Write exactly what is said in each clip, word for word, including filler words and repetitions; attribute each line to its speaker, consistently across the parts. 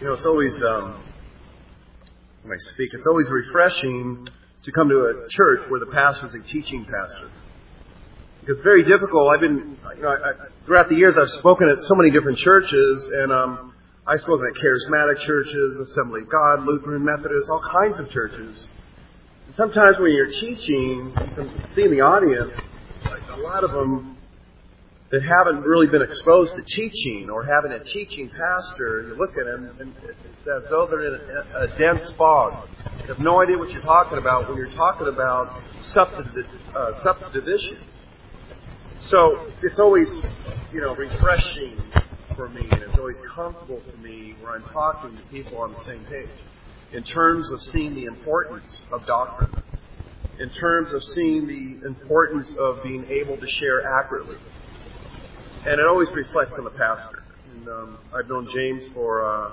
Speaker 1: You know, it's always, um, when I speak, it's always refreshing to come to a church where the pastor is a teaching pastor. Because it's very difficult. I've been, you know, I, I, throughout the years, I've spoken at so many different churches, and um, I've spoken at charismatic churches, Assembly of God, Lutheran, Methodist, all kinds of churches. And sometimes when you're teaching, you can see in the audience, like a lot of them that haven't really been exposed to teaching or having a teaching pastor, you look at them and it's as though they're in a, a dense fog. You have no idea what you're talking about when you're talking about substantive, uh, substantive issues. So it's always, you know, refreshing for me, and it's always comfortable for me where I'm talking to people on the same page in terms of seeing the importance of doctrine, in terms of seeing the importance of being able to share accurately. And it always reflects on the pastor. And um, I've known James for uh,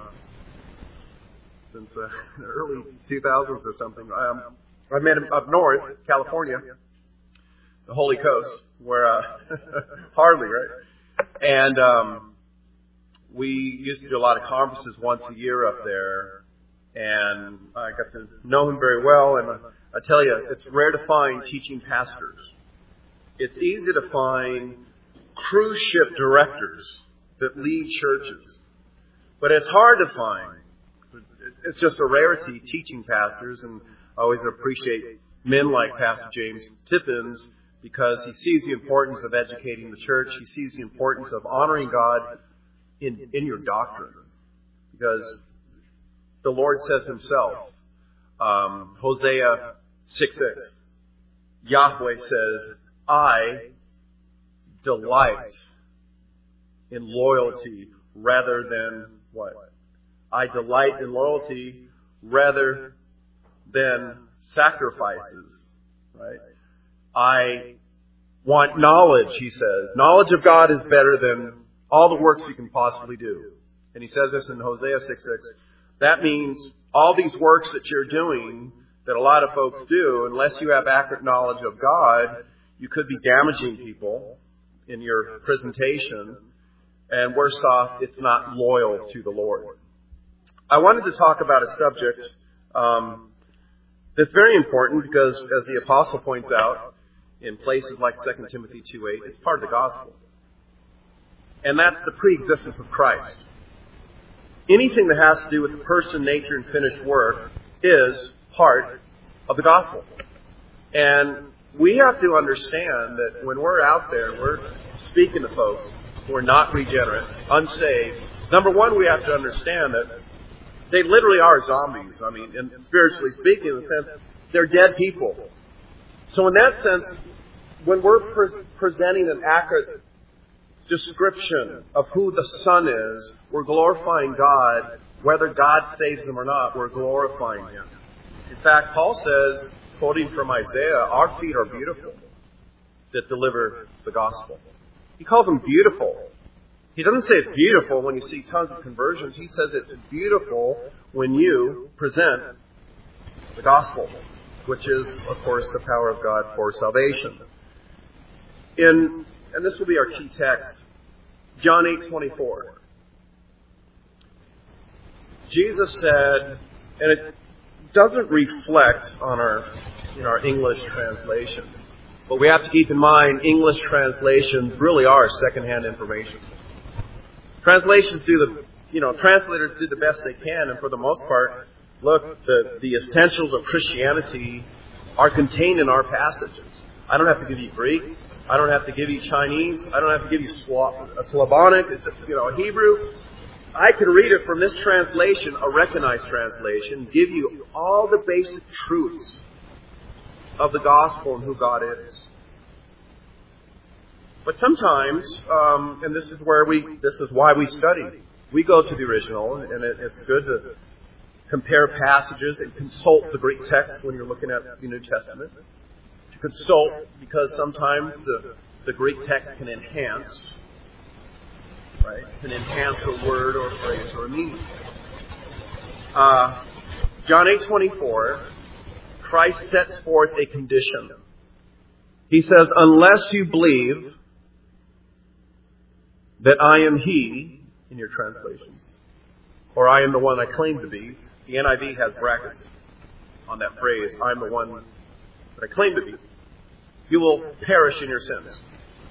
Speaker 1: since uh, the early two thousands or something. Um, I met him up north, California, the Holy Coast, where uh, hardly, right? And um, we used to do a lot of conferences once a year up there, and I got to know him very well. And I, I tell you, it's rare to find teaching pastors. It's easy to find cruise ship directors that lead churches. But it's hard to find. It's just a rarity, teaching pastors, and I always appreciate men like Pastor James Tippins because he sees the importance of educating the church. He sees the importance of honoring God in, in your doctrine. Because the Lord says himself, um, Hosea six six, Yahweh says, I delight in loyalty rather than what? I delight in loyalty rather than sacrifices, right? I want knowledge, he says. Knowledge of God is better than all the works you can possibly do. And he says this in Hosea six six. That means all these works that you're doing, that a lot of folks do, unless you have accurate knowledge of God, you could be damaging people in your presentation, and worse off, it's not loyal to the Lord. I wanted to talk about a subject um, that's very important because, as the apostle points out, in places like Second Timothy two eight, it's part of the gospel. And that's the pre-existence of Christ. Anything that has to do with the person, nature, and finished work is part of the gospel. And we have to understand that when we're out there, we're speaking to folks who are not regenerate, unsaved. Number one, we have to understand that they literally are zombies. I mean, and spiritually speaking, in the sense, they're dead people. So in that sense, when we're pre- presenting an accurate description of who the Son is, we're glorifying God. Whether God saves them or not, we're glorifying Him. In fact, Paul says, quoting from Isaiah, our feet are beautiful that deliver the gospel. He calls them beautiful. He doesn't say it's beautiful when you see tons of conversions. He says it's beautiful when you present the gospel, which is, of course, the power of God for salvation. In, and this will be our key text, John eight twenty-four. Jesus said, and it doesn't reflect on our in our English translations. But we have to keep in mind English translations really are secondhand information. Translations do the, you know, translators do the best they can, and for the most part, look, the, the essentials of Christianity are contained in our passages. I don't have to give you Greek. I don't have to give you Chinese. I don't have to give you Sla- Slavonic, you know, Hebrew. I can read it from this translation, a recognized translation, give you all the basic truths of the gospel and who God is. But sometimes, um, and this is where we, this is why we study. We go to the original, and it, it's good to compare passages and consult the Greek text when you're looking at the New Testament. To consult because sometimes the, the Greek text can enhance. Right? Can enhance a word or a phrase or a meaning. Uh, John eight twenty-four, Christ sets forth a condition. He says, unless you believe that I am He, in your translations, or I am the one I claim to be. The N I V has brackets on that phrase, I am the one that I claim to be. You will perish in your sins.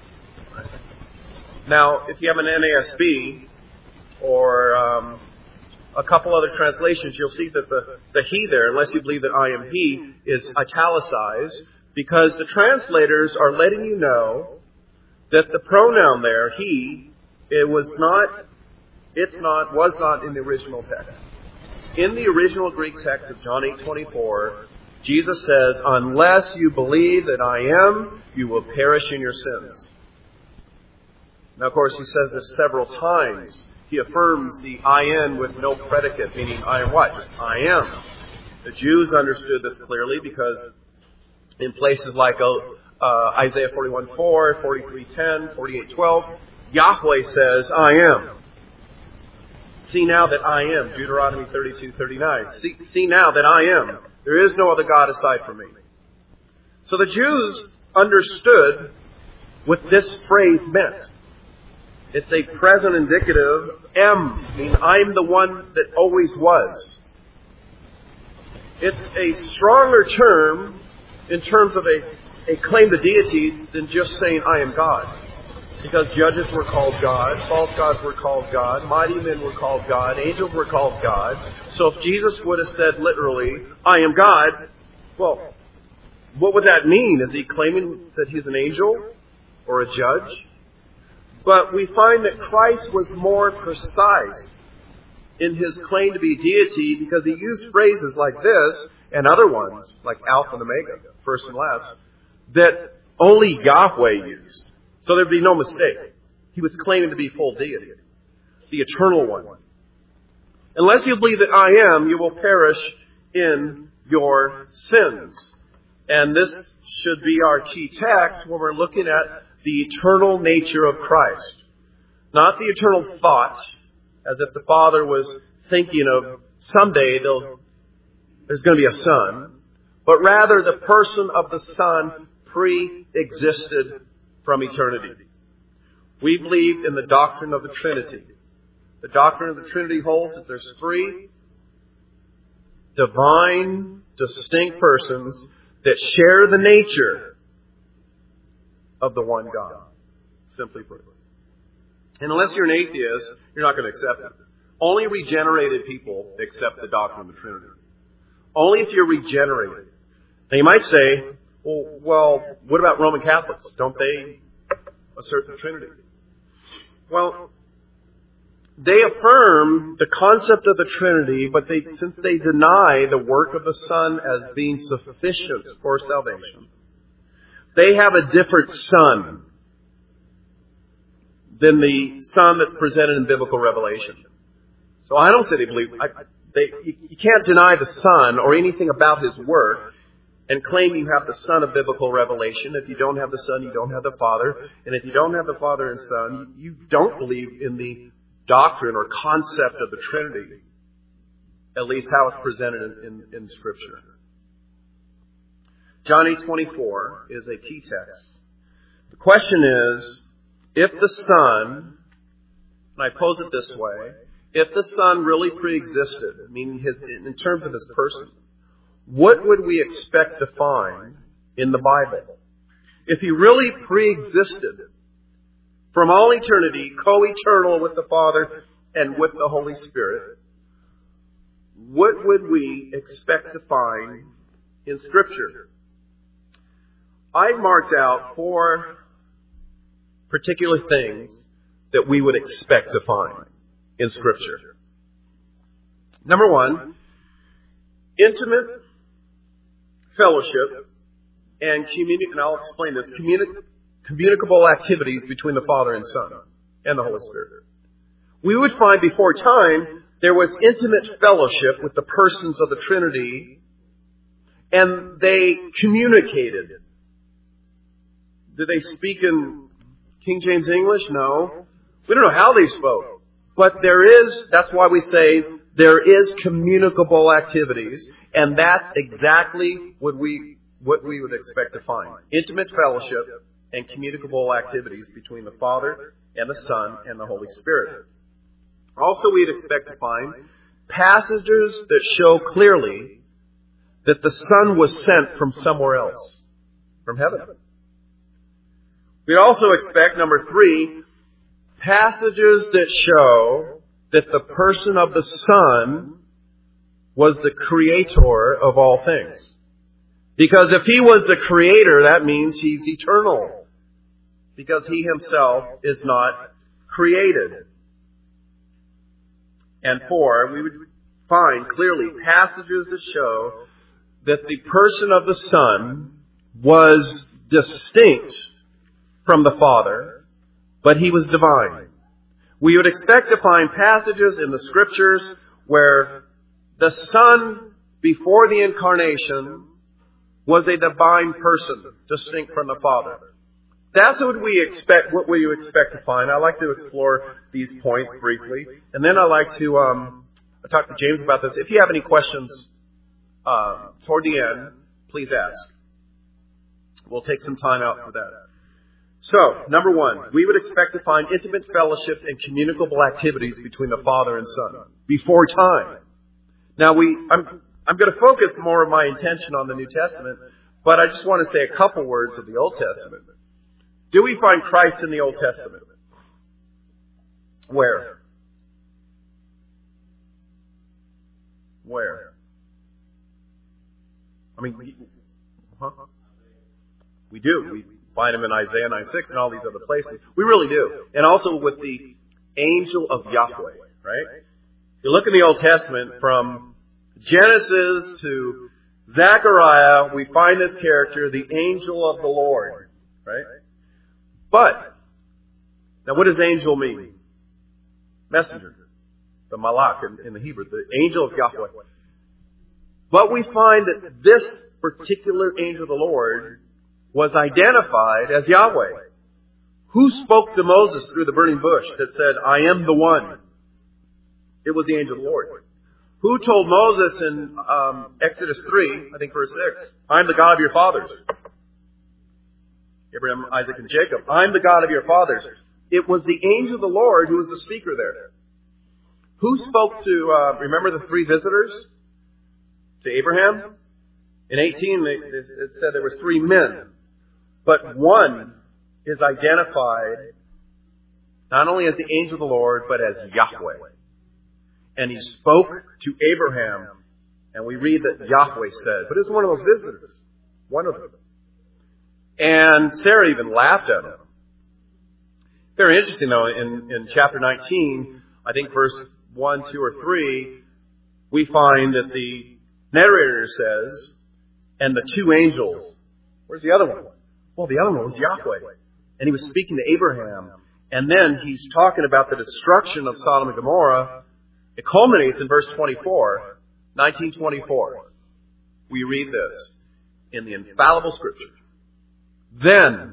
Speaker 1: Now, if you have an N A S B or um, a couple other translations, you'll see that the, the he there, unless you believe that I am he, is italicized because the translators are letting you know that the pronoun there, he, it was not, it's not, was not in the original text. In the original Greek text of John eight twenty-four, Jesus says, unless you believe that I am, you will perish in your sins. Now, of course, he says this several times. He affirms the I am with no predicate, meaning I am what? Just I am. The Jews understood this clearly because in places like uh, Isaiah forty-one four, forty-three ten, forty-eight twelve, Yahweh says, I am. See now that I am. Deuteronomy thirty-two thirty-nine. See, see now that I am. There is no other God aside from me. So the Jews understood what this phrase meant. It's a present indicative, am, meaning I'm the one that always was. It's a stronger term in terms of a, a claim to deity than just saying I am God. Because judges were called God, false gods were called God, mighty men were called God, angels were called God. So if Jesus would have said literally, I am God, well, what would that mean? Is he claiming that he's an angel or a judge? But we find that Christ was more precise in his claim to be deity because he used phrases like this and other ones, like Alpha and Omega, first and last, that only Yahweh used. So there'd be no mistake. He was claiming to be full deity, the eternal one. Unless you believe that I am, you will perish in your sins. And this should be our key text when we're looking at the eternal nature of Christ. Not the eternal thought, as if the Father was thinking of someday there's going to be a Son, but rather the person of the Son pre-existed from eternity. We believe in the doctrine of the Trinity. The doctrine of the Trinity holds that there's three divine, distinct persons that share the nature of the one God. Simply put. And unless you're an atheist, you're not going to accept it. Only regenerated people accept the doctrine of the Trinity. Only if you're regenerated. Now you might say, well, well, what about Roman Catholics? Don't they assert the Trinity? Well, they affirm the concept of the Trinity, but they, since they deny the work of the Son as being sufficient for salvation, they have a different Son than the Son that's presented in biblical revelation. So I don't say they believe. I, they, you, you can't deny the Son or anything about His work and claim you have the Son of biblical revelation. If you don't have the Son, you don't have the Father. And if you don't have the Father and Son, you don't believe in the doctrine or concept of the Trinity, at least how it's presented in, in, in Scripture. John eight twenty-four is a key text. The question is, if the Son, and I pose it this way, if the Son really pre-existed, meaning his, in terms of His person, what would we expect to find in the Bible? If He really pre-existed from all eternity, co-eternal with the Father and with the Holy Spirit, what would we expect to find in Scripture? I marked out four particular things that we would expect to find in Scripture. Number one, intimate fellowship and communi- and I'll explain this, communi- communicable activities between the Father and Son and the Holy Spirit. We would find before time there was intimate fellowship with the persons of the Trinity, and they communicated. Did they speak in King James English? No. We don't know how they spoke. But there is, that's why we say there is communicable activities, and that's exactly what we what we would expect to find. Intimate fellowship and communicable activities between the Father and the Son and the Holy Spirit. Also, we'd expect to find passages that show clearly that the Son was sent from somewhere else, from heaven. We'd also expect, number three, passages that show that the person of the Son was the creator of all things. Because if he was the creator, that means he's eternal. Because he himself is not created. And four, we would find clearly passages that show that the person of the Son was distinct from the Father, but he was divine. We would expect to find passages in the Scriptures where the Son, before the Incarnation, was a divine person, distinct from the Father. That's what we expect, what we expect to find. I like to explore these points briefly. And then I like to um, talk to James about this. If you have any questions uh, toward the end, please ask. We'll take some time out for that. So, number one, we would expect to find intimate fellowship and communicable activities between the Father and Son before time. Now, we I'm I'm going to focus more of my attention on the New Testament, but I just want to say a couple words of the Old Testament. Do we find Christ in the Old Testament? Where? Where? I mean, we, huh? we do. We find him in Isaiah nine six and all these other places. We really do. And also with the angel of Yahweh, right? You look in the Old Testament from Genesis to Zechariah, we find this character, the angel of the Lord, right? But, now what does angel mean? Messenger. The malach in, in the Hebrew, the angel of Yahweh. But we find that this particular angel of the Lord was identified as Yahweh. Who spoke to Moses through the burning bush that said, I am the one? It was the angel of the Lord. Who told Moses in um, Exodus three, I think verse six, I am the God of your fathers. Abraham, Isaac, and Jacob. I am the God of your fathers. It was the angel of the Lord who was the speaker there. Who spoke to, uh, remember the three visitors to Abraham? In eighteen, it said there was three men. But one is identified not only as the angel of the Lord, but as Yahweh. And he spoke to Abraham, and we read that Yahweh said, but it was one of those visitors. One of them. And Sarah even laughed at him. Very interesting, though, in, in chapter nineteen, I think verse one, two, or three, we find that the narrator says, and the two angels. Where's the other one? Well, the other one was Yahweh. And he was speaking to Abraham. And then he's talking about the destruction of Sodom and Gomorrah. It culminates in verse twenty-four, nineteen twenty-four. We read this in the infallible Scripture. Then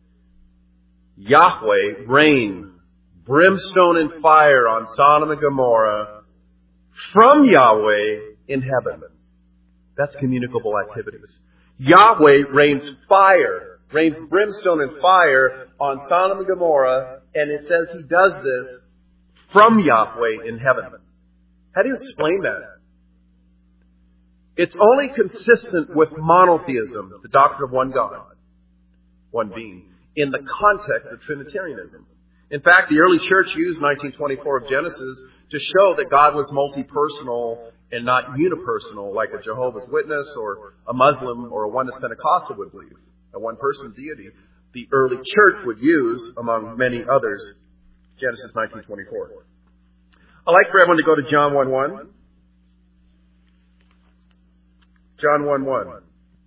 Speaker 1: Yahweh rained brimstone and fire on Sodom and Gomorrah from Yahweh in heaven. That's communicable activities. Yahweh rains fire, rains brimstone and fire on Sodom and Gomorrah, and it says he does this from Yahweh in heaven. How do you explain that? It's only consistent with monotheism, the doctrine of one God, one being, in the context of Trinitarianism. In fact, the early church used nineteen twenty-four of Genesis to show that God was multi-personal and not unipersonal, like a Jehovah's Witness or a Muslim or a Oneness Pentecostal would believe, a one-person deity. The early church would use, among many others, Genesis nineteen twenty-four. I'd like for everyone to go to John one one. John one one.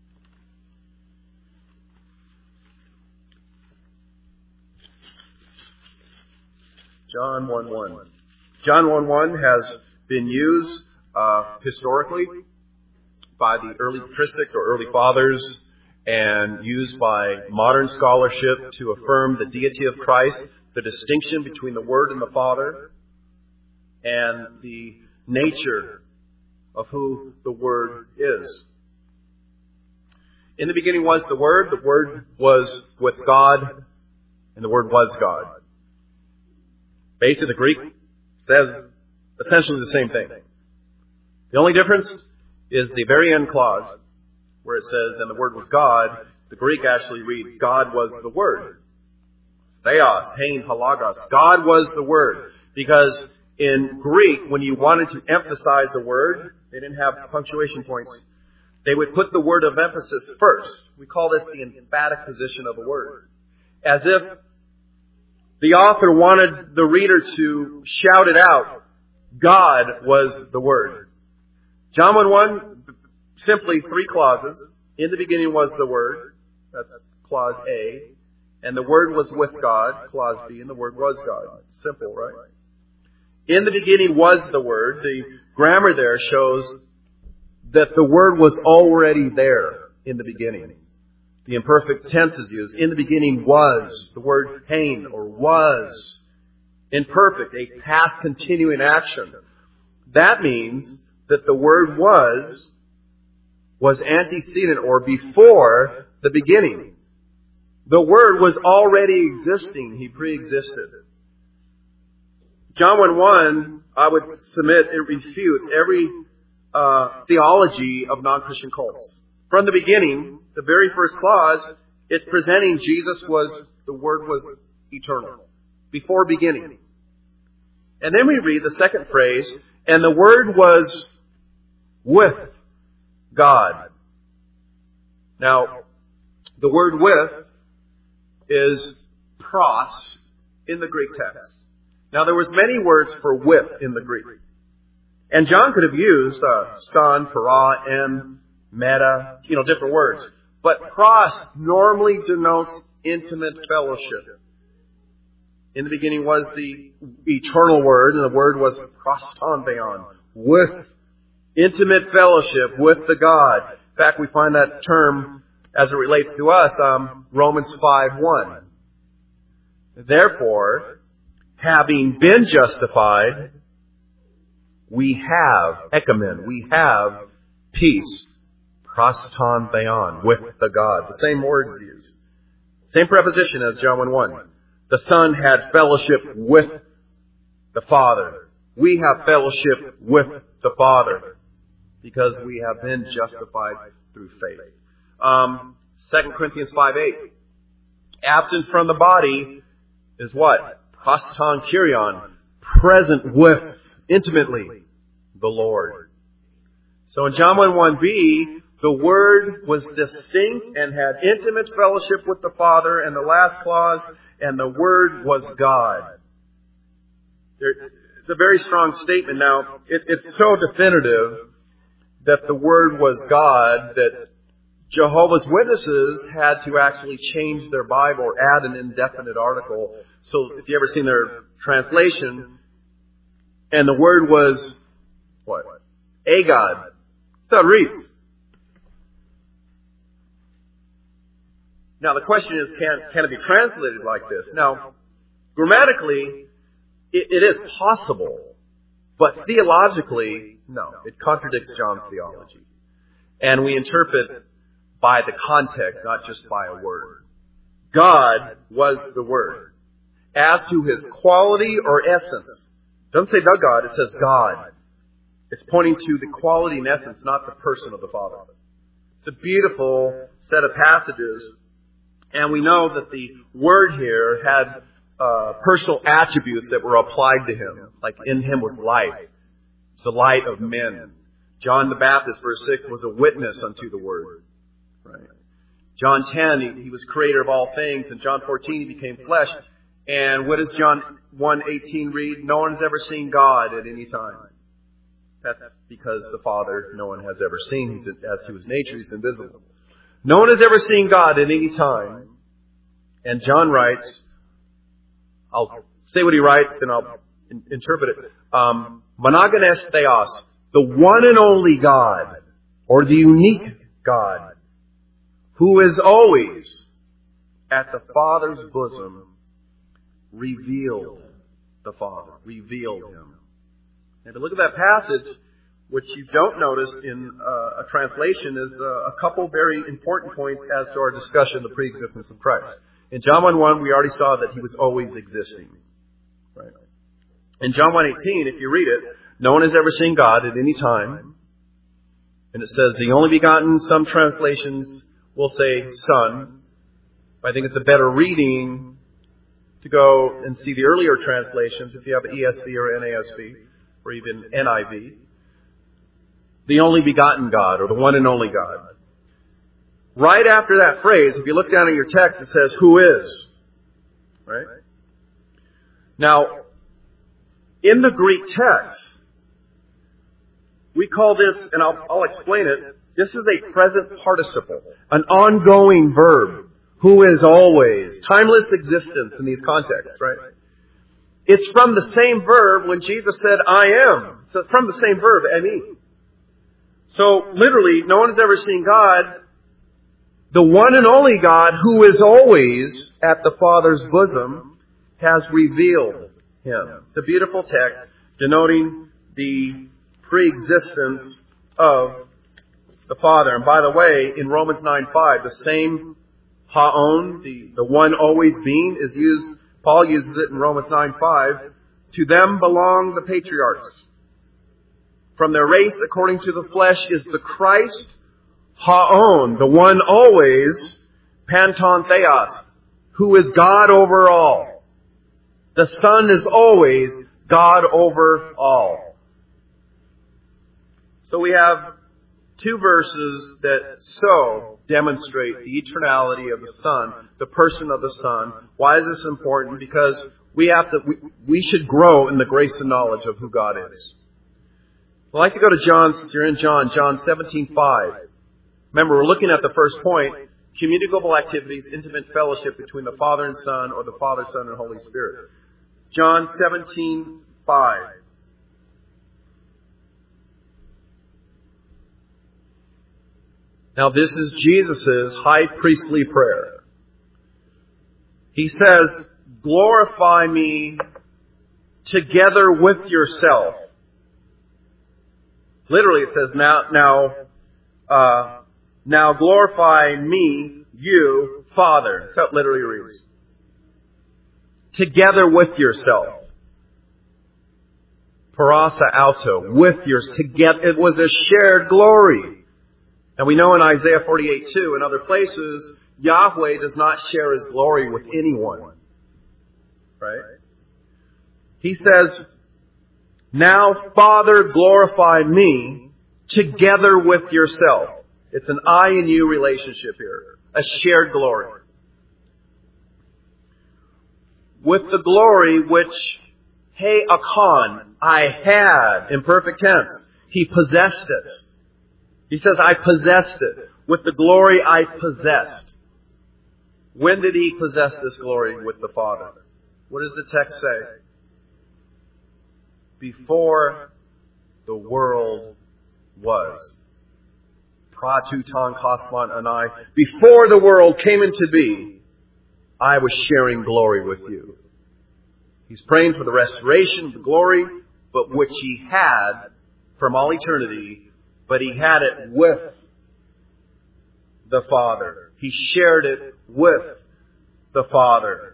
Speaker 1: John one one. John one one has been used uh, historically by the early patristics or early fathers and used by modern scholarship to affirm the deity of Christ, the distinction between the Word and the Father, and the nature of who the Word is. In the beginning was the Word, the Word was with God, and the Word was God. Basically, the Greek says essentially the same thing. The only difference is the very end clause where it says, and the Word was God. The Greek actually reads, God was the Word. Theos, hein, halagos. God was the Word. Because in Greek, when you wanted to emphasize a word, they didn't have punctuation points. They would put the word of emphasis first. We call this the emphatic position of a word. As if the author wanted the reader to shout it out. God was the Word. John one one, simply three clauses. In the beginning was the Word. That's clause A. And the Word was with God, clause B, and the Word was God. Simple, right? In the beginning was the Word. The grammar there shows that the Word was already there in the beginning. The imperfect tense is used. In the beginning was. The word hein, or was. Imperfect, a past continuing action. That means that the word was, was antecedent or before the beginning. The Word was already existing. He pre-existed. John one one, I would submit, it refutes every uh, theology of non-Christian cults. From the beginning, the very first clause, it's presenting Jesus was, the Word was eternal. Before beginning. And then we read the second phrase, and the Word was with God. Now, the word with is pros in the Greek text. Now, there was many words for with in the Greek. And John could have used uh, ston, para, em, meta, you know, different words. But pros normally denotes intimate fellowship. In the beginning was the eternal Word, and the Word was proston theon, with intimate fellowship with the God. In fact, we find that term as it relates to us, um, Romans five one. Therefore, having been justified, we have, ekamen, we have peace, proston theon, with the God. The same words used. Same preposition as John one one. The Son had fellowship with the Father. We have fellowship with the Father because we have been justified through faith. Um, Second Corinthians five eight. Absent from the body is what? Proston kyrion. Present with, intimately, the Lord. So in John one one b, the Word was distinct and had intimate fellowship with the Father. And the last clause, and the Word was God. There, it's a very strong statement. Now, it, it's so definitive that the Word was God that Jehovah's Witnesses had to actually change their Bible or add an indefinite article. So if you ever seen their translation, and the word was, what? A God. That's how it reads. Now the question is, can, can it be translated like this? Now, grammatically, it, it is possible. But theologically, no. It contradicts John's theology. And we interpret by the context, not just by a word. God was the Word. As to His quality or essence, it doesn't say the God, it says God. It's pointing to the quality and essence, not the person of the Father. It's a beautiful set of passages. And we know that the Word here had uh, personal attributes that were applied to Him. Like in Him was life. It's the light of men. John the Baptist, verse six, was a witness unto the Word. Right. John ten, he, he was creator of all things. And John fourteen, He became flesh. And what does John one eighteen read? No one has ever seen God at any time. That's because the Father no one has ever seen. He's, as to His nature, He's invisible. No one has ever seen God at any time. And John writes, I'll say what he writes, then I'll in- interpret it. Um, Monogenes Theos, the one and only God, or the unique God, who is always at the Father's bosom, revealed the Father, revealed Him. And to look at that passage, which you don't notice in uh, a translation, is uh, a couple very important points as to our discussion of the preexistence of Christ. In John one one, we already saw that He was always existing. Right? In John one eighteen, if you read it, no one has ever seen God at any time. And it says the only begotten. Some translations will say Son. But I think it's a better reading to go and see the earlier translations, if you have E S V or N A S V, or even N I V. The only begotten God, or the one and only God. Right after that phrase, if you look down at your text, it says, who is? Right? Now, in the Greek text, we call this, and I'll, I'll explain it, this is a present participle, an ongoing verb, who is always, timeless existence in these contexts, right? It's from the same verb when Jesus said, I am. So it's from the same verb, emi. So literally, no one has ever seen God. The one and only God, who is always at the Father's bosom, has revealed Him. It's a beautiful text denoting the pre-existence of the Father. And by the way, in Romans nine five, the same haon, the, the one always being, is used, Paul uses it in Romans nine five, to them belong the patriarchs. From their race, according to the flesh, is the Christ, haon, the one always, panton theos, who is God over all. The Son is always God over all. So we have two verses that so demonstrate the eternality of the Son, the person of the Son. Why is this important? Because we have to, we, we should grow in the grace and knowledge of who God is. I'd like to go to John, since you're in John, John seventeen five. Remember, we're looking at the first point, communicable activities, intimate fellowship between the Father and Son, or the Father, Son, and Holy Spirit. John seventeen five. Now this is Jesus' high priestly prayer. He says, glorify me together with yourself. Literally it says, now, now, uh, now glorify me, you, Father. That's how it literally reads. Together with yourself. Parasa auto, with yours, together. It was a shared glory. And we know in Isaiah forty-eight two and other places, Yahweh does not share His glory with anyone. Right? He says, now, Father, glorify me together with yourself. It's an I and you relationship here. A shared glory. With the glory which, hey, akon, I had, in perfect tense. He possessed it. He says, I possessed it. With the glory I possessed. When did He possess this glory with the Father? What does the text say? Before the world was. Pratuton kosmon anai. Before the world came into being, I was sharing glory with you. He's praying for the restoration of the glory, but which He had from all eternity, but He had it with the Father. He shared it with the Father.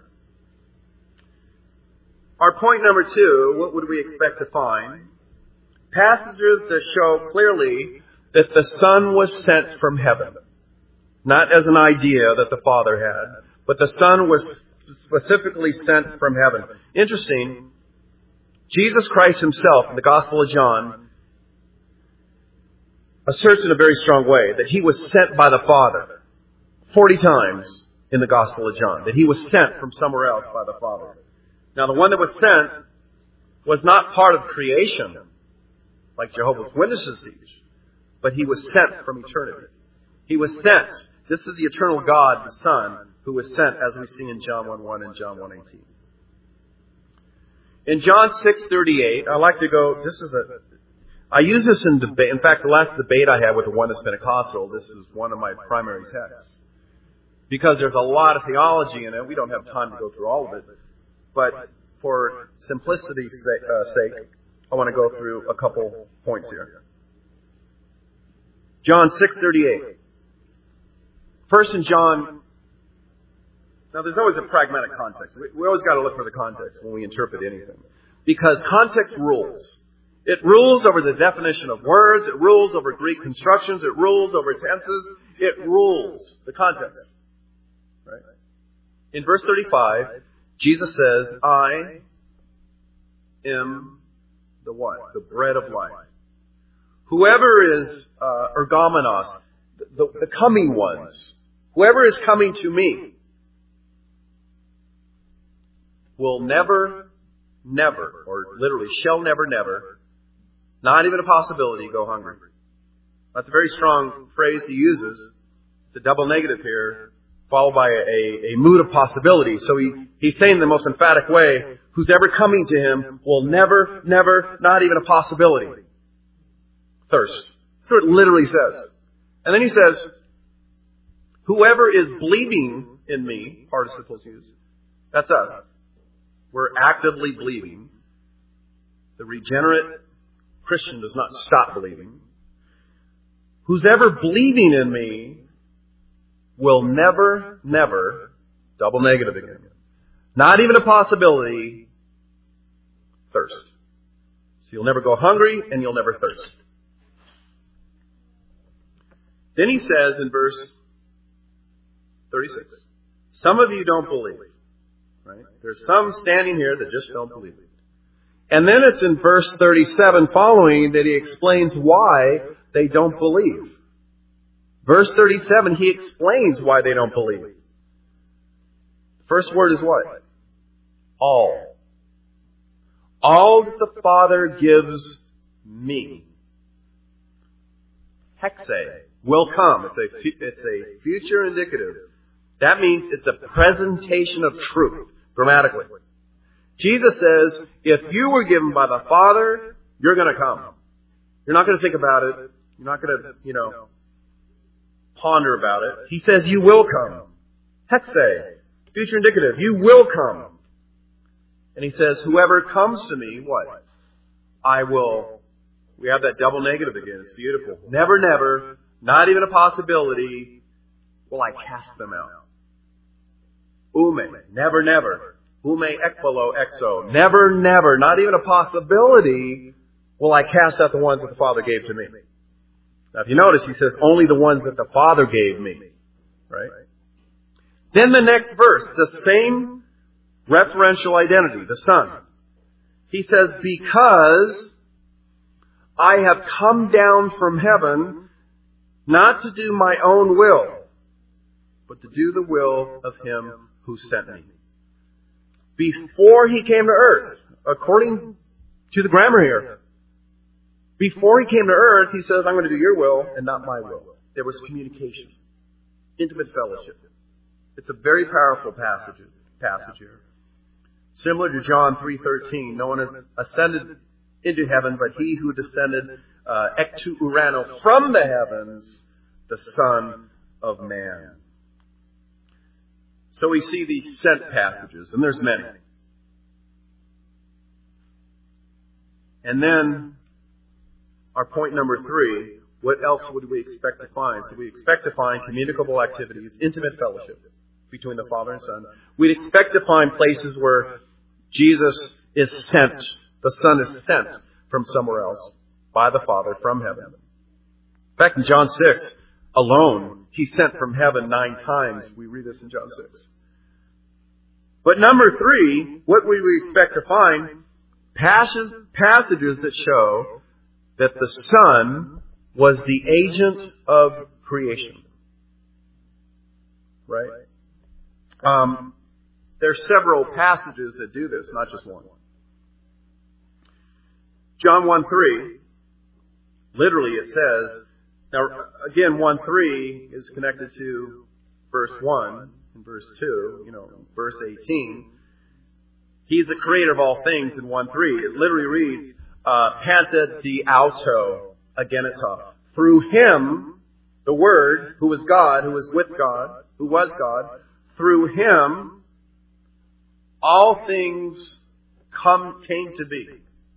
Speaker 1: Our point number two, what would we expect to find? Passages that show clearly that the Son was sent from heaven. Not as an idea that the Father had, but the Son was specifically sent from heaven. Interesting, Jesus Christ Himself in the Gospel of John asserts in a very strong way that He was sent by the Father. Forty times in the Gospel of John. That He was sent from somewhere else by the Father. Now the one that was sent was not part of creation, like Jehovah's Witnesses teach, but He was sent from eternity. He was sent. This is the eternal God, the Son, who was sent, as we see in John one one and John one eighteen. In John six thirty-eight, I like to go, this is a, I use this in debate. In fact, the last debate I had with the Oneness Pentecostal, this is one of my primary texts. Because there's a lot of theology in it. We don't have time to go through all of it. But for simplicity's sake, uh, sake I want to go through a couple points here. John six thirty-eight. First in John, now there's always a pragmatic context. We, we always got to look for the context when we interpret anything. Because context rules. It rules over the definition of words. It rules over Greek constructions. It rules over tenses. It rules the context. Right? In verse thirty-five, Jesus says, I am the what? The bread of life. Whoever is uh, ergomenos, the, the coming ones, whoever is coming to me will never, never, or literally shall never, never, not even a possibility, go hungry. That's a very strong phrase he uses. It's a double negative here, followed by a, a mood of possibility. So he, he's saying in the most emphatic way, who's ever coming to him will never, never, not even a possibility, thirst. That's what it literally says. And then he says, whoever is believing in me, participles used, that's us. We're actively believing. The regenerate Christian does not stop believing. Who's ever believing in me will never, never, double negative again, not even a possibility, thirst. So you'll never go hungry and you'll never thirst. Then he says in verse thirty-six, some of you don't believe. Right? There's some standing here that just don't believe it. And then it's in verse thirty-seven following that he explains why they don't believe. Verse thirty-seven, he explains why they don't believe. The first word is what? All. All that the Father gives me. Hexe will come. It's a, it's a future indicative. That means it's a presentation of truth, grammatically. Jesus says, if you were given by the Father, you're going to come. You're not going to think about it. You're not going to, you know, ponder about it. He says you will come. Hexe, future indicative, you will come. And he says, whoever comes to me, what? I will. We have that double negative again. It's beautiful. Never, never, not even a possibility, will I cast them out. Ume, never, never. Ume ekbalo exo. Never, never, not even a possibility, will I cast out the ones that the Father gave to me. Now, if you notice, he says, only the ones that the Father gave me. Right? Then the next verse, the same referential identity, the Son. He says, because I have come down from heaven not to do my own will, but to do the will of Him who sent me. Before He came to earth, according to the grammar here, before He came to earth, He says, I'm going to do your will and not my will. There was communication, intimate fellowship. It's a very powerful passage, passage here. Similar to John three thirteen, no one has ascended into heaven, but He who descended uh, ek tu urano from the heavens, the Son of Man. So we see the sent passages, and there's many. And then our point number three, what else would we expect to find? So we expect to find communicable activities, intimate fellowship between the Father and Son. We'd expect to find places where Jesus is sent, the Son is sent from somewhere else by the Father from heaven. In fact, in John six alone, He's sent from heaven nine times. We read this in John six. But number three, what would we expect to find? Passages, passages that show that the Son was the agent of creation. Right? Um, there's several passages that do this, not just one. John one three, literally it says, now again, one three is connected to verse one and verse two, you know, verse eighteen. He's the creator of all things in one three. It literally reads, uh, Panta di auto agenita. Through Him, the Word, who was God, who was with God, who was God, through Him, all things come came to be.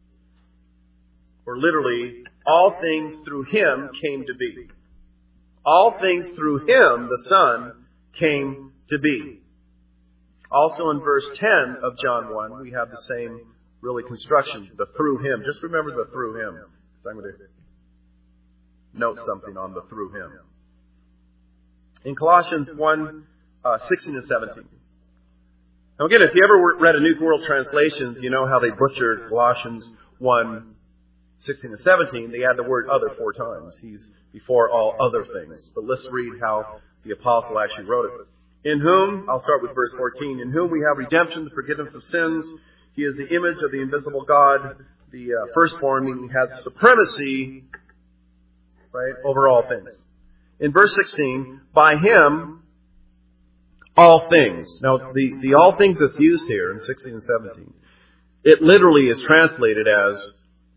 Speaker 1: Or literally, all things through Him came to be. All things through Him, the Son, came to be. Also in verse ten of John one, we have the same really construction, the through him. Just remember the through him. So I'm going to note something on the through him. In Colossians one, uh, sixteen and seventeen. Now again, if you ever read a New World Translations, you know how they butchered Colossians one, sixteen and seventeen. They add the word other four times. He's before all other things. But let's read how the apostle actually wrote it. In whom, I'll start with verse fourteen, in whom we have redemption, the forgiveness of sins. He is the image of the invisible God, the uh, firstborn, meaning he has supremacy, right, over all things. In verse sixteen, by him, all things. Now, the, the all things that's used here in sixteen and seventeen, it literally is translated as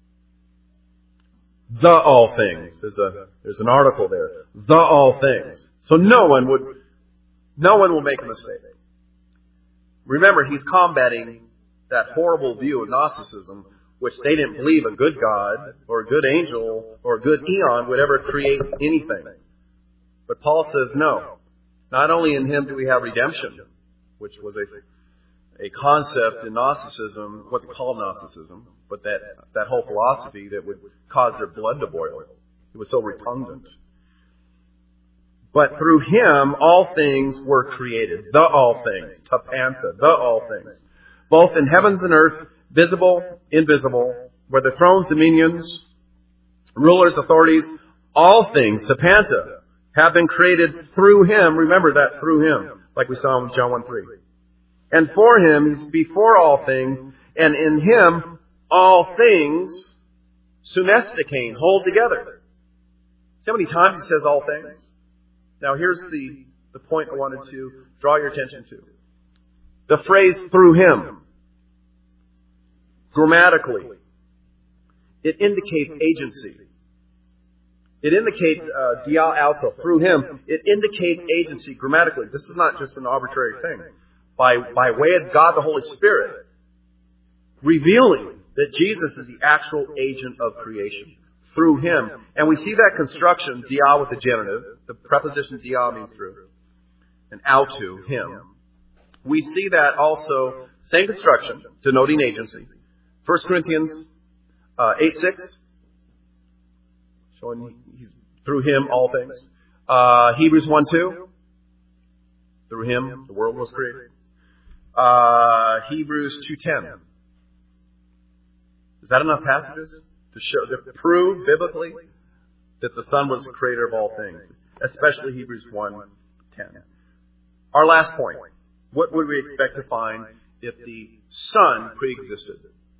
Speaker 1: the all things. There's a, there's an article there. The all things. So no one would, no one will make a mistake. Remember, he's combating that horrible view of Gnosticism, which they didn't believe a good God or a good angel or a good eon would ever create anything. But Paul says no. Not only in him do we have redemption, which was a, a concept in Gnosticism, what's called Gnosticism, but that, that whole philosophy that would cause their blood to boil. It was so repugnant. But through him, all things were created. The all things. Tapanta. The all things. Both in heavens and earth, visible, invisible, whether thrones, dominions, rulers, authorities, all things, Tapanta, have been created through him. Remember that, through him, like we saw in John one three. And for him, he's before all things, and in him, all things, sunestikain, hold together. See how many times he says all things? Now here's the, the point I wanted to draw your attention to. The phrase through him, grammatically, it indicates agency. It indicates uh, dia alto, through him. It indicates agency grammatically. This is not just an arbitrary thing. By, by way of God the Holy Spirit, revealing that Jesus is the actual agent of creation. Through him. And we see that construction, dia with the genitive. The preposition dia means through. And auto, him. We see that also, same construction, denoting agency. First Corinthians uh, eight six, showing he's through him all things. Uh, Hebrews one two, through him the world was created. Uh, Hebrews two ten. Is that enough passages to show, to prove biblically that the Son was the creator of all things? Especially Hebrews one ten. Our last point. What would we expect to find if the Son pre-existed?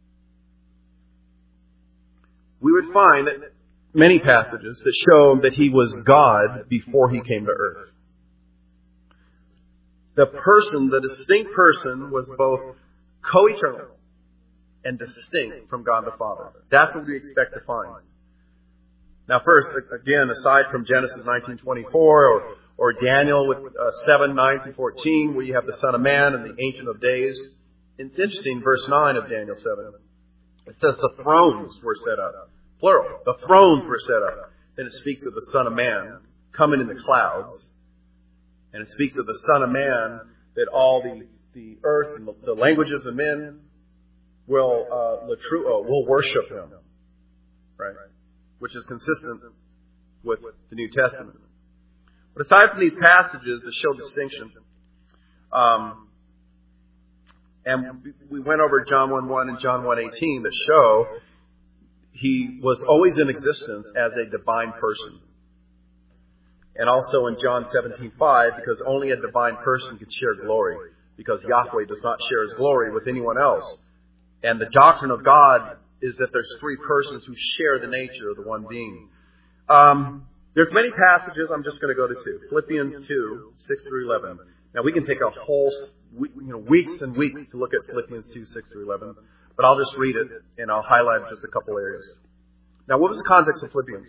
Speaker 1: We would find that many passages that show that he was God before he came to earth. The person, the distinct person, was both co-eternal and distinct from God the Father. That's what we expect to find. Now first, again, aside from Genesis nineteen twenty-four or, or Daniel with uh, seven, nine through fourteen, where you have the Son of Man and the Ancient of Days, it's interesting, verse nine of Daniel seven. It says the thrones were set up. Plural. The thrones were set up. Then it speaks of the Son of Man coming in the clouds. And it speaks of the Son of Man that all the, the earth and the, the languages of men will uh, latruo, will worship him. Right? Which is consistent with the New Testament. But aside from these passages that show distinction, um, and we went over John one one and John one eighteen that show he was always in existence as a divine person. And also in John seventeen five, because only a divine person could share glory, because Yahweh does not share his glory with anyone else. And the doctrine of God is that there's three persons who share the nature of the one being. Um, there's many passages. I'm just going to go to two. Philippians two, six through eleven. Now we can take a whole, you know, weeks and weeks to look at Philippians two, six through eleven. But I'll just read it and I'll highlight just a couple areas. Now what was the context of Philippians?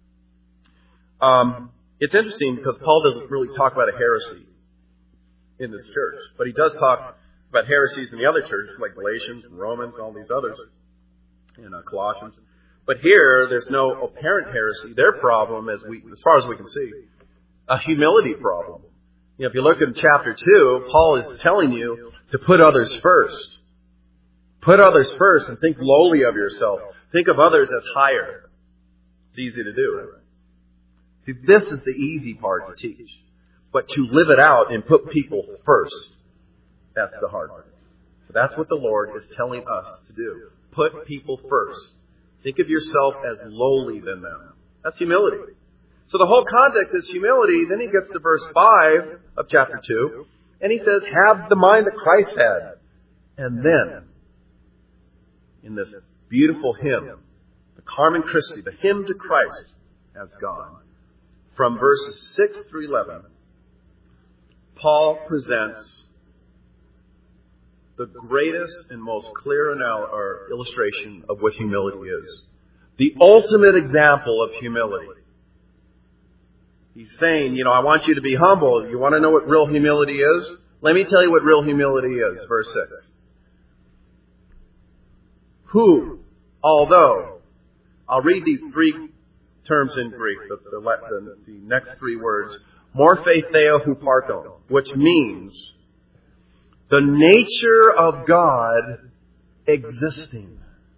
Speaker 1: Um, it's interesting because Paul doesn't really talk about a heresy in this church. But he does talk about heresies in the other churches like Galatians and Romans and all these others. And uh, Colossians. But here, there's no apparent heresy. Their problem, as we, as far as we can see, a humility problem. You know, if you look at chapter two, Paul is telling you to put others first. Put others first and think lowly of yourself. Think of others as higher. It's easy to do, right? See, this is the easy part to teach. But to live it out and put people first, that's the hard part. So that's what the Lord is telling us to do. Put people first. Think of yourself as lowly than them. That's humility. So the whole context is humility. Then he gets to verse five of chapter two. And he says, have the mind that Christ had. And then, in this beautiful hymn, the Carmen Christi, the hymn to Christ as God, from verses six through eleven, Paul presents the greatest and most clear anal- or illustration of what humility is. The ultimate example of humility. He's saying, you know, I want you to be humble. You want to know what real humility is? Let me tell you what real humility is. Verse six. Who, although, I'll read these three terms in Greek, the, the, the, the next three words, morphe theo huparton, which means the nature of God existing.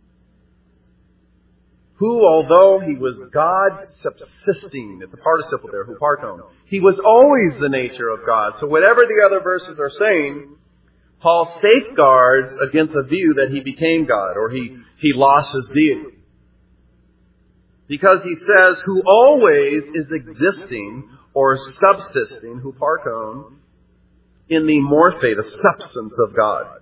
Speaker 1: Who, although he was God subsisting, it's a participle there, huparton, he was always the nature of God. So whatever the other verses are saying, Paul safeguards against a view that he became God or he, he lost his deity. Because he says, who always is existing or subsisting, huparton, in the morphe, the substance of God.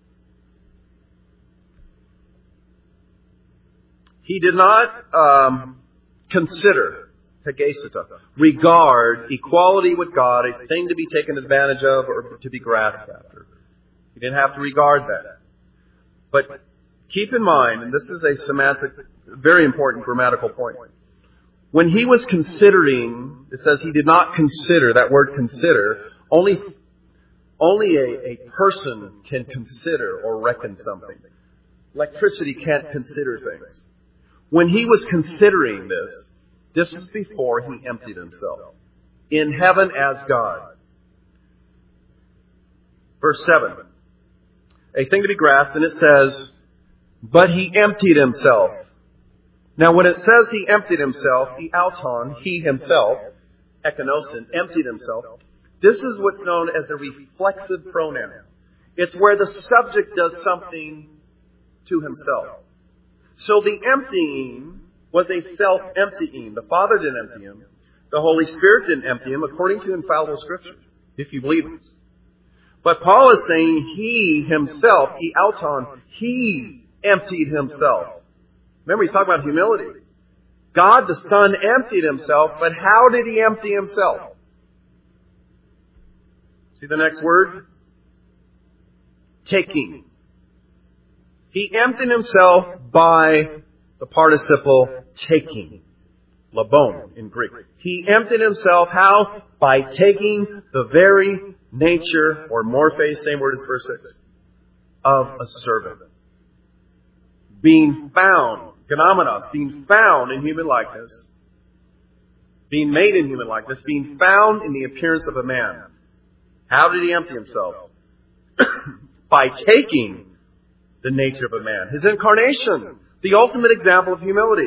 Speaker 1: He did not um, consider, hegesita, regard equality with God a thing to be taken advantage of or to be grasped after. He didn't have to regard that. But keep in mind, and this is a semantic, very important grammatical point. When he was considering, it says he did not consider, that word consider, only, only a, a person can consider or reckon something. Electricity can't consider things. When he was considering this, this is before he emptied himself. In heaven as God. Verse seven. A thing to be grasped, and it says, but he emptied himself. Now when it says he emptied himself, he auton, he himself, ekenosin, emptied himself, this is what's known as a reflexive pronoun. It's where the subject does something to himself. So the emptying was a self-emptying. The Father didn't empty him. The Holy Spirit didn't empty him, according to infallible Scripture, if you believe it. But Paul is saying he himself, he auton, he emptied himself. Remember, he's talking about humility. God the Son emptied himself, but how did he empty himself? See the next word? Taking. He emptied himself by the participle taking. Labon in Greek. He emptied himself how? By taking the very nature, or morphe, same word as verse six, of a servant. Being found, genomenos, being found in human likeness, being made in human likeness, being found in the appearance of a man. How did he empty himself? By taking the nature of a man. His incarnation, the ultimate example of humility.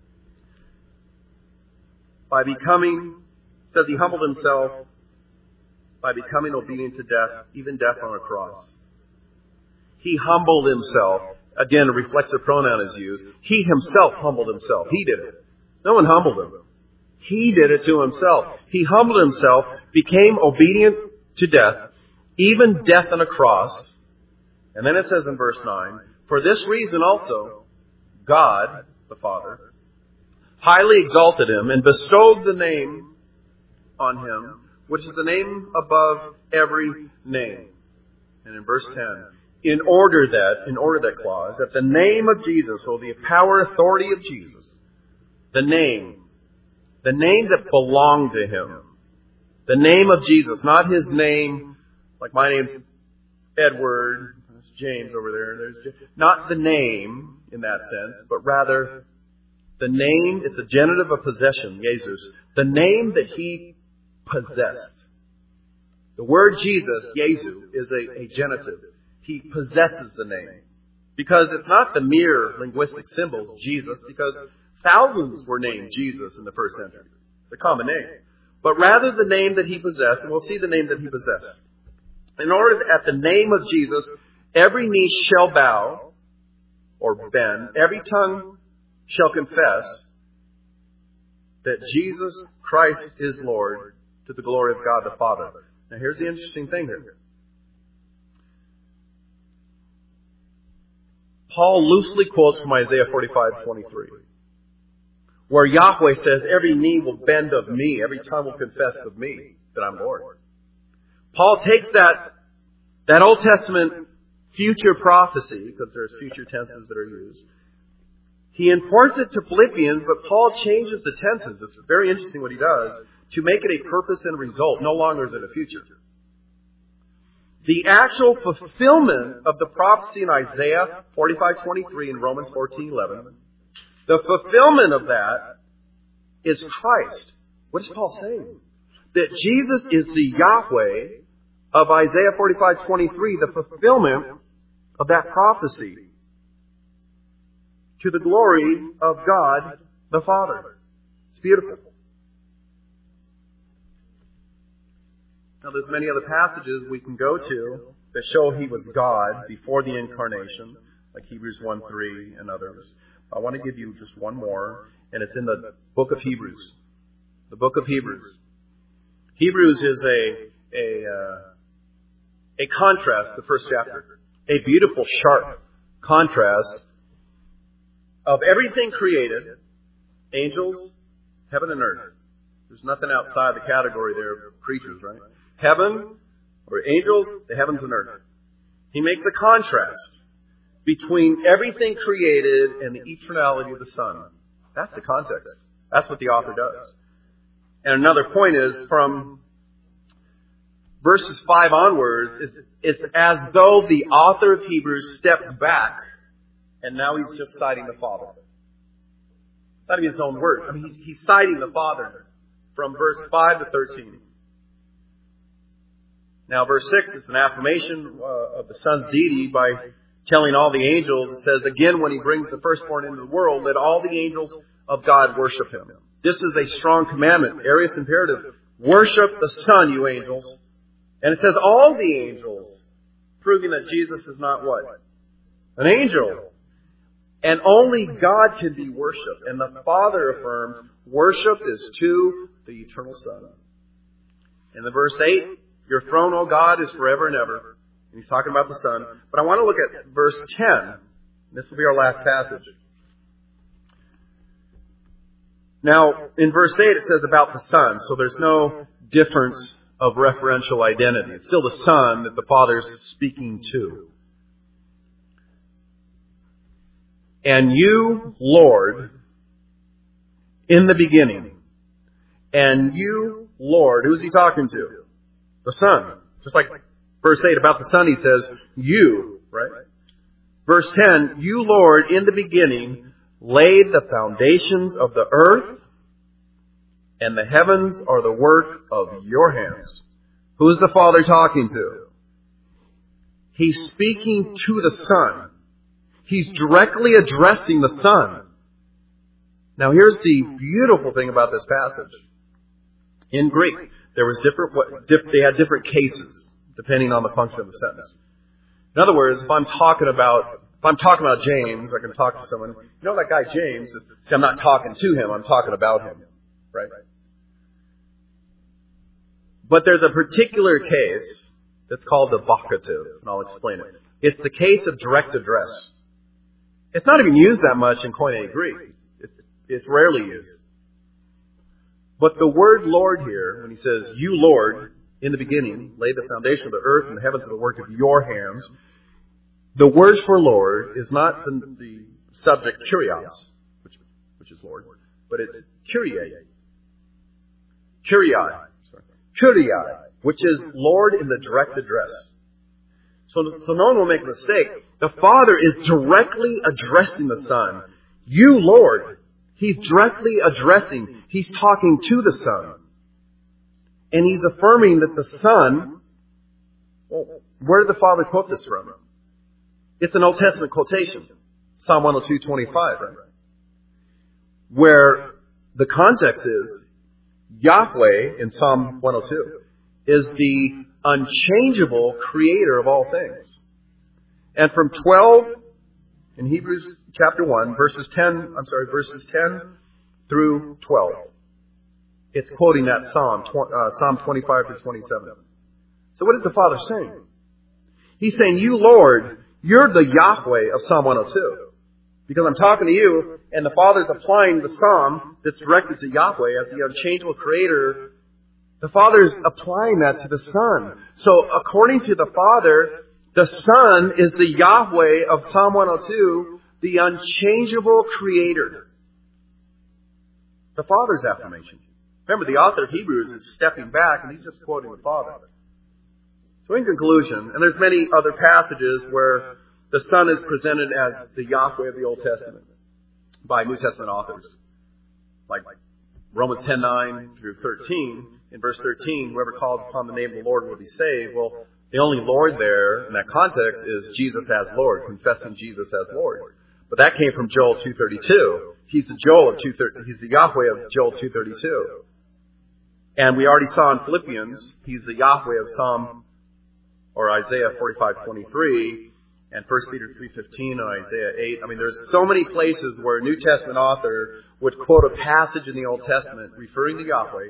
Speaker 1: By becoming, it says he humbled himself by becoming obedient to death, even death on a cross. He humbled himself. Again, a reflexive pronoun is used. He himself humbled himself. He did it. No one humbled him. He did it to himself. He humbled himself, became obedient to death, even death on a cross. And then it says in verse nine, for this reason also, God, the Father, highly exalted him and bestowed the name on him, which is the name above every name. And in verse ten, in order that, in order that clause, that the name of Jesus, or the power, authority of Jesus, the name, the name that belonged to him, the name of Jesus, not his name, like my name's Edward, there's James over there, there's not the name in that sense, but rather the name, it's a genitive of possession, Jesus, the name that he possessed. The word Jesus, Jesu, is a, a genitive. He possesses the name. Because it's not the mere linguistic symbol, Jesus, because thousands were named Jesus in the first century. It's a common name. But rather the name that he possessed, and we'll see the name that he possessed. In order that at the name of Jesus, every knee shall bow, or bend, every tongue shall confess that Jesus Christ is Lord, to the glory of God the Father. Now here's the interesting thing here. Paul loosely quotes from Isaiah forty-five twenty-three, where Yahweh says, every knee will bend of me, every tongue will confess of me, that I'm Lord. Paul takes that, that Old Testament future prophecy, because there's future tenses that are used, he imports it to Philippians, but Paul changes the tenses. It's very interesting what he does, to make it a purpose and result. No longer is it a future. The actual fulfillment of the prophecy in Isaiah forty-five twenty-three and Romans fourteen eleven, the fulfillment of that is Christ. What is Paul saying? That Jesus is the Yahweh of Isaiah forty-five twenty-three, the fulfillment of that prophecy, to the glory of God the Father. It's beautiful. Now, there's many other passages we can go to that show he was God before the incarnation, like Hebrews one three and others. I want to give you just one more, and it's in the book of Hebrews. The book of Hebrews. Hebrews is a a uh, a contrast, the first chapter. A beautiful, sharp contrast of everything created, angels, heaven and earth. There's nothing outside the category there of creatures, right? Heaven, or angels, the heavens and earth. He makes a contrast between everything created and the eternality of the Son. That's the context. That's what the author does. And another point is, from verses five onwards, it's as though the author of Hebrews steps back and now he's just citing the Father. Not even his own word. I mean, he's citing the Father from verse five to thirteen. Now, verse six, it's an affirmation uh, of the Son's deity by telling all the angels. It says, again, when he brings the firstborn into the world, let all the angels of God worship him. This is a strong commandment, aorist imperative. Worship the Son, you angels. And it says all the angels, proving that Jesus is not what? An angel. And only God can be worshipped. And the Father affirms worship is to the eternal Son. In the verse eight, your throne, O God, is forever and ever. And he's talking about the Son. But I want to look at verse ten. This will be our last passage. Now, in verse eight, it says about the Son. So there's no difference of referential identity. It's still the Son that the Father is speaking to. And you, Lord, in the beginning. And you, Lord, who is he talking to? The Son. Just like verse eight about the Son, he says, you, right? Verse ten, you, Lord, in the beginning, laid the foundations of the earth, and the heavens are the work of your hands. Who is the Father talking to? He's speaking to the Son. He's directly addressing the Son. Now here's the beautiful thing about this passage. In Greek, there was different, what, diff, they had different cases, depending on the function of the sentence. In other words, if I'm talking about, if I'm talking about James, I can talk to someone, you know that guy James, see, I'm not talking to him, I'm talking about him, right? But there's a particular case that's called the vocative, and I'll explain it. It's the case of direct address. It's not even used that much in Koine Greek. It's, it's rarely used. But the word Lord here, when he says, you Lord, in the beginning, laid the foundation of the earth and the heavens are the work of your hands. The word for Lord is not the, the subject kurios, which, which is Lord, but it's Kyrie. Kyrie. Sorry. Kyrie, which is Lord in the direct address. So, so no one will make a mistake. The Father is directly addressing the Son. You, Lord. He's directly addressing. He's talking to the Son. And he's affirming that the Son, well, where did the Father quote this from? It's an Old Testament quotation. Psalm one oh two, twenty-five, right? Where the context is Yahweh in Psalm one oh two is the unchangeable creator of all things. And from twelve in Hebrews chapter one, verses ten, I'm sorry, verses ten through twelve, it's quoting that Psalm, uh, Psalm twenty-five to twenty-seven. So what is the Father saying? He's saying, you, Lord, you're the Yahweh of Psalm one oh two. Because I'm talking to you, and the Father's applying the Psalm that's directed to Yahweh as the unchangeable creator. The Father's applying that to the Son. So according to the Father, the Son is the Yahweh of Psalm one oh two, the unchangeable creator. The Father's affirmation. Remember, the author of Hebrews is stepping back, and he's just quoting the Father. So in conclusion, and there's many other passages where the Son is presented as the Yahweh of the Old Testament by New Testament authors. Like Romans ten nine through thirteen. In verse thirteen, whoever calls upon the name of the Lord will be saved. Well, the only Lord there in that context is Jesus as Lord, confessing Jesus as Lord. But that came from Joel two thirty-two. He's the Joel of two thirty, he's the Yahweh of Joel two thirty-two. And we already saw in Philippians, he's the Yahweh of Psalm or Isaiah forty-five twenty-three. And First Peter three fifteen and Isaiah eight. I mean, there's so many places where a New Testament author would quote a passage in the Old Testament referring to Yahweh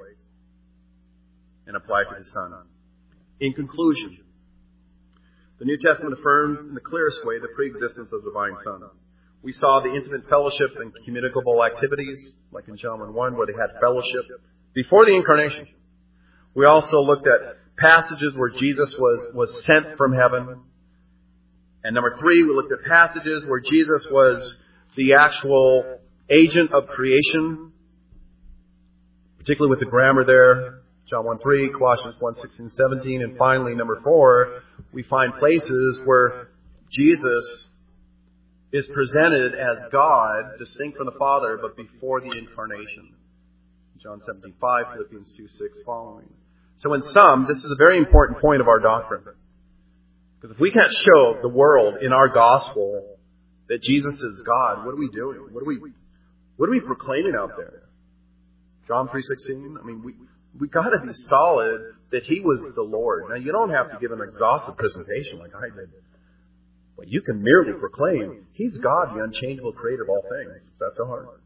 Speaker 1: and apply it to the Son. In conclusion, the New Testament affirms in the clearest way the preexistence of the Divine Son. We saw the intimate fellowship and communicable activities, like in John one one, where they had fellowship before the Incarnation. We also looked at passages where Jesus was, was sent from heaven. And number three, we looked at passages where Jesus was the actual agent of creation, particularly with the grammar there, John one three, Colossians one sixteen, seventeen, and finally, number four, we find places where Jesus is presented as God, distinct from the Father, but before the Incarnation. John seventeen five, Philippians two six following. So in sum, this is a very important point of our doctrine. Because if we can't show the world in our gospel that Jesus is God, what are we doing? What are we, what are we proclaiming out there? John three sixteen? I mean, we, we got to be solid that He was the Lord. Now, you don't have to give an exhaustive presentation like I did. But you can merely proclaim He's God, the unchangeable creator of all things. That's so hard.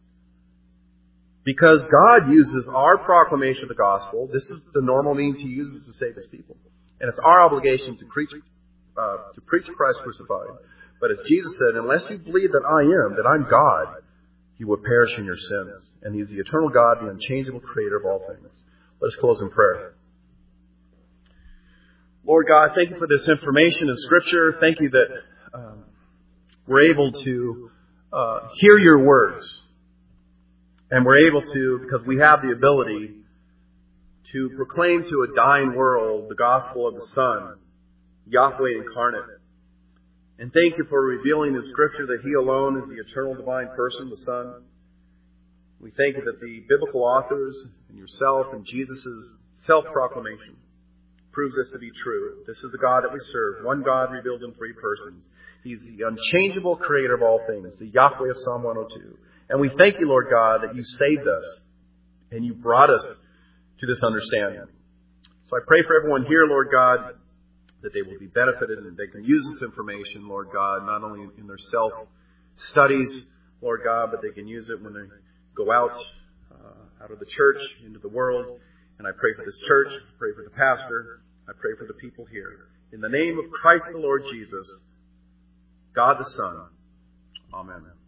Speaker 1: Because God uses our proclamation of the gospel. This is the normal means He uses to save His people. And it's our obligation to preach Uh, to preach Christ crucified. But as Jesus said, unless you believe that I am, that I'm God, you will perish in your sins. And He's the eternal God, the unchangeable creator of all things. Let us close in prayer. Lord God, thank you for this information in Scripture. Thank you that um, we're able to uh, hear your words. And we're able to, because we have the ability to proclaim to a dying world the gospel of the Son, Yahweh incarnate. And thank you for revealing in Scripture that He alone is the eternal divine person, the Son. We thank you that the biblical authors and yourself and Jesus' self-proclamation proves this to be true. This is the God that we serve, one God revealed in three persons. He's the unchangeable creator of all things, the Yahweh of Psalm one oh two. And we thank you, Lord God, that you saved us and you brought us to this understanding. So I pray for everyone here, Lord God, that they will be benefited and they can use this information, Lord God, not only in their self-studies, Lord God, but they can use it when they go out, uh, out of the church into the world. And I pray for this church, I pray for the pastor, I pray for the people here. In the name of Christ the Lord Jesus, God the Son, amen.